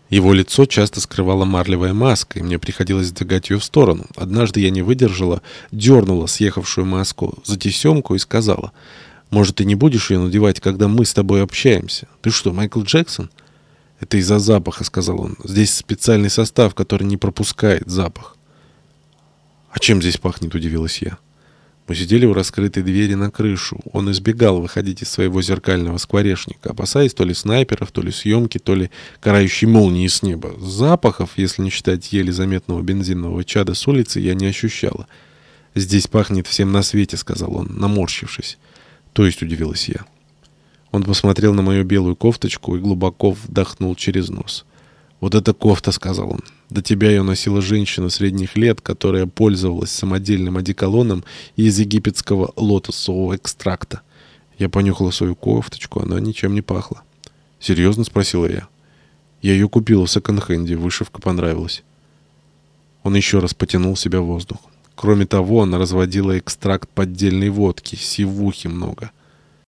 Его лицо часто скрывала марлевая маска, и мне приходилось сдвигать ее в сторону. Однажды я не выдержала, дернула съехавшую маску за тесемку и сказала: «Может, ты не будешь ее надевать, когда мы с тобой общаемся? Ты что, Майкл Джексон?» «Это из-за запаха», — сказал он. «Здесь специальный состав, который не пропускает запах». «А чем здесь пахнет?» — удивилась я. Мы сидели у раскрытой двери на крышу. Он избегал выходить из своего зеркального скворечника, опасаясь то ли снайперов, то ли съемки, то ли карающей молнии с неба. Запахов, если не считать еле заметного бензинового чада с улицы, я не ощущала. «Здесь пахнет всем на свете», — сказал он, наморщившись. «То есть», — удивилась я. Он посмотрел на мою белую кофточку и глубоко вдохнул через нос. «Вот эта кофта», — сказал он. «До тебя ее носила женщина средних лет, которая пользовалась самодельным одеколоном из египетского лотосового экстракта». Я понюхала свою кофточку, она ничем не пахла. «Серьезно?» — спросила я. «Я ее купила в секонд-хенде, вышивка понравилась». Он еще раз потянул в себя воздух. Кроме того, она разводила экстракт поддельной водки, сивухи много.